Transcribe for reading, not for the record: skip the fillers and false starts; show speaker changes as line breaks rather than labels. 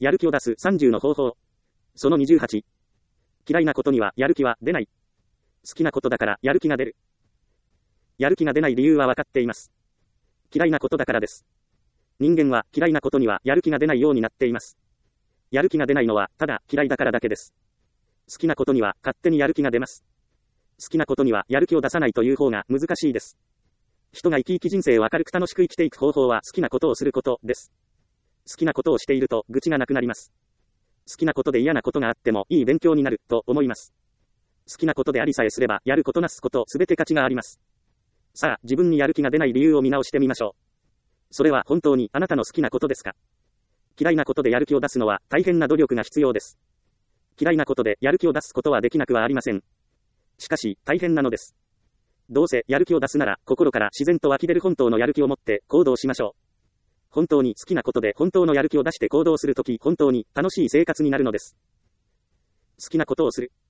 やる気を出す30の方法。その28。嫌いなことにはやる気は出ない。好きなことだからやる気が出る。やる気が出ない理由は分かっています。嫌いなことだからです。人間は嫌いなことにはやる気が出ないようになっています。やる気が出ないのはただ嫌いだからだけです。好きなことには勝手にやる気が出ます。好きなことにはやる気を出さないという方が難しいです。人が生き生き人生を明るく楽しく生きていく方法は好きなことをすることです。好きなことをしていると愚痴がなくなります。好きなことで嫌なことがあってもいい勉強になると思います。好きなことでありさえすればやることなすことすべて価値があります。さあ、自分にやる気が出ない理由を見直してみましょう。それは本当にあなたの好きなことですか？嫌いなことでやる気を出すのは大変な努力が必要です。嫌いなことでやる気を出すことはできなくはありません。しかし、大変なのです。どうせやる気を出すなら、心から自然と湧き出る本当のやる気を持って行動しましょう。本当に好きなことで本当のやる気を出して行動するとき、本当に楽しい生活になるのです。好きなことをする。